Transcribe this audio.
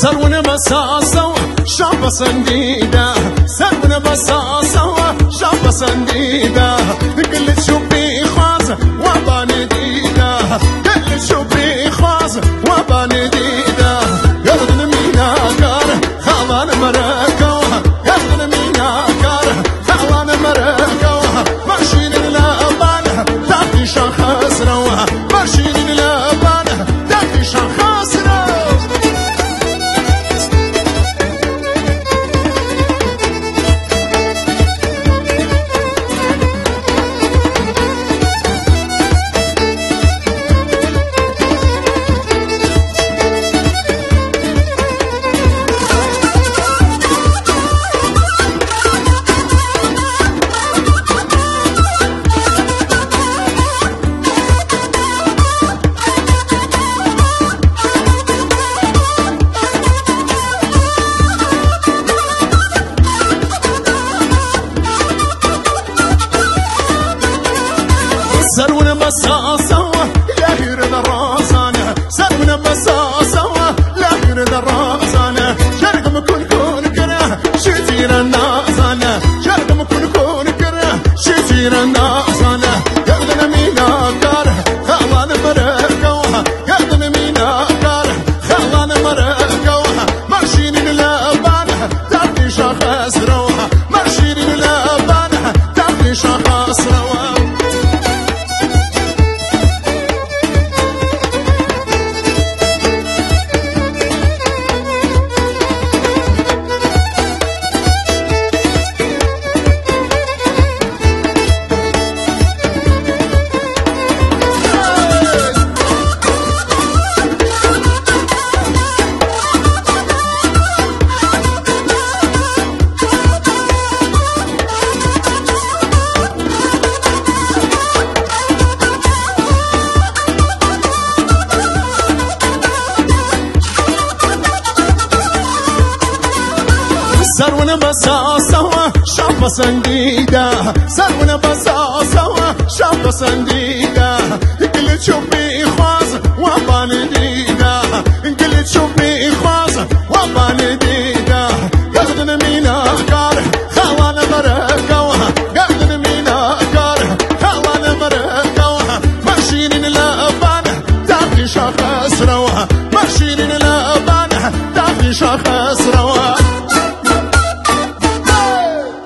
سرون بساسة شاب سنديدة سرون بساسة شاب سنديدة قلت شوفي خاز وباني ديدة قلت شوفي خاز وباني ديدة قلت مينا كار خالان مركو قلت مينا كار خالان مركو ماشين الأبان تاكي شخص روها ماشين الأبان تاكي شخص روها سرون بساسة لا يرد راسنا سرون بساسة لا يرد راسنا شرقم كون كره شتير النازنا شرقم كون كره شتير النازنا يغدن مينا كاره خلان مركوها يغدن مينا كاره خلان مركوها ماشين الأبان تاكي شخص روها ماشين الأبان تاكي شخص روها سرون بساسة شاب سنديدة سرون بساسة شاب سنديدة قلت شوفي خاز وباني ديدة قلت شوفي خاز وباني ديدة